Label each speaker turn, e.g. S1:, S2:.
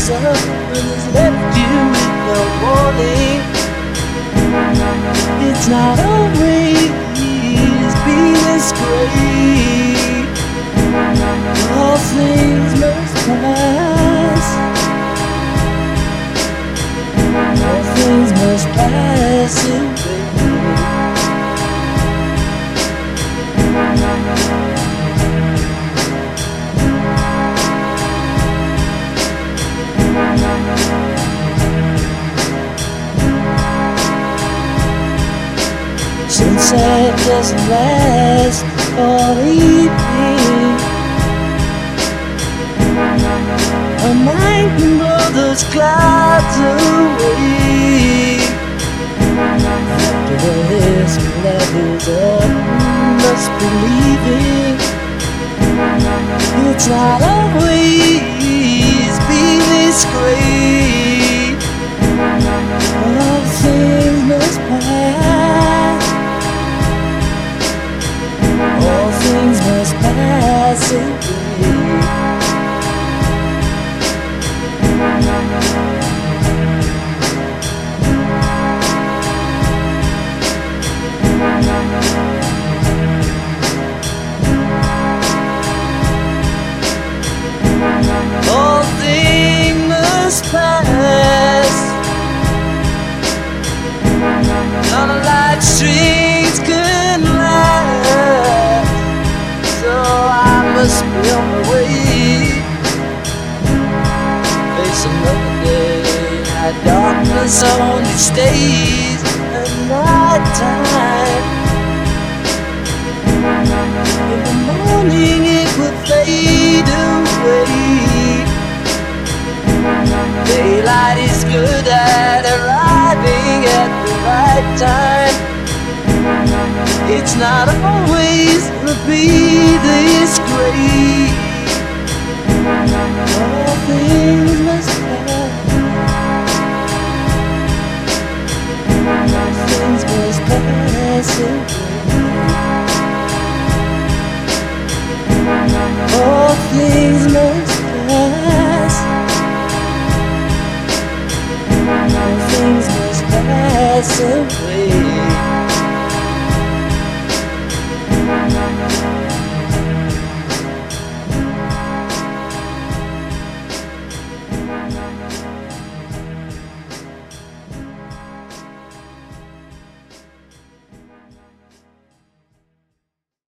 S1: someone has left you with no warning. It's not always been this great. All things must pass. All things must pass away. Sunset doesn't last all evening. Our mind can blow those clouds away. After this, love is up, must be leaving. It's not always been this great. All things must pass. All things must pass away. All things must pass. None of life's strings can last. So I must be on my way. Face another day. Our darkness only stays at night time. In the morning it will fade away. Daylight is good at arriving at the right time. It's not always gonna be this great. All things must pass. All things must pass away.